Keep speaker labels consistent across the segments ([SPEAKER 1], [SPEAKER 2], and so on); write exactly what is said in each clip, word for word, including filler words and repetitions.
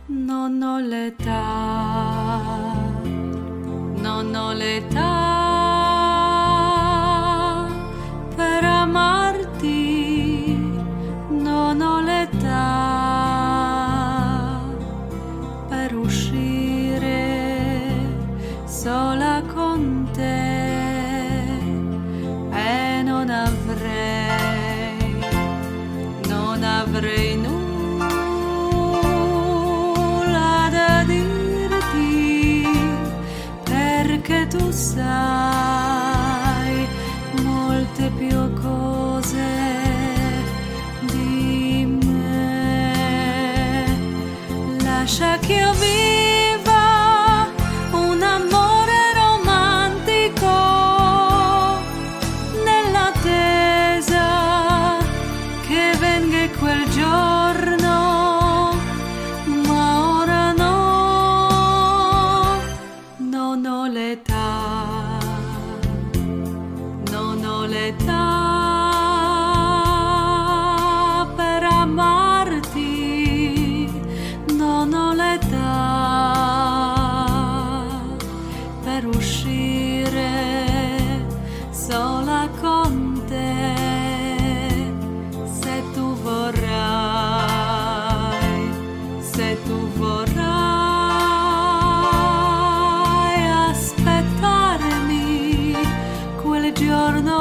[SPEAKER 1] Non ho l'età, non ho l'età per amarti, non ho l'età per uscire sola con te e non avrei, non avrei nulla perché tu sai molte più cose di me. Lascia che io viva un amore romantico nell'attesa che venga quel giorno, ma ora no. Non ho l'età, non ho l'età per amarti, non ho l'età per uscire sola con te. Se tu vorrai, se tu vorrai giorno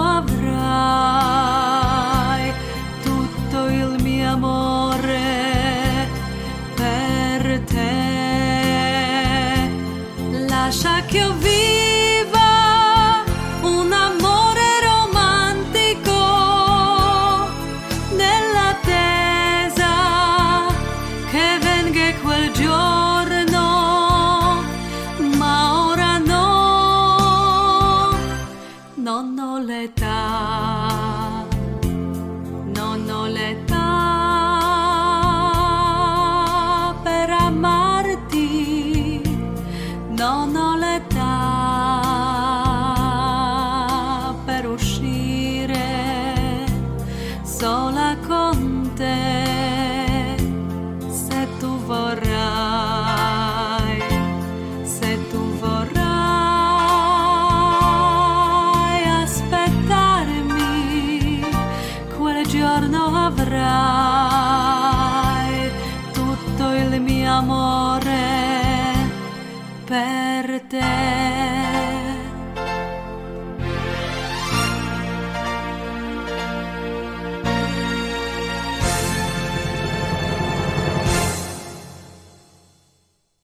[SPEAKER 1] avrai tutto il mio amore per te. Lascia che io viva un amore romantico nell'attesa che venga quel giorno, ma ora no. Non ho l'età, non ho l'età per amarti, non ho l'età per uscire sola con te. Se tu vorrai, se tu vorrai giorno avrai tutto il mio amore per te.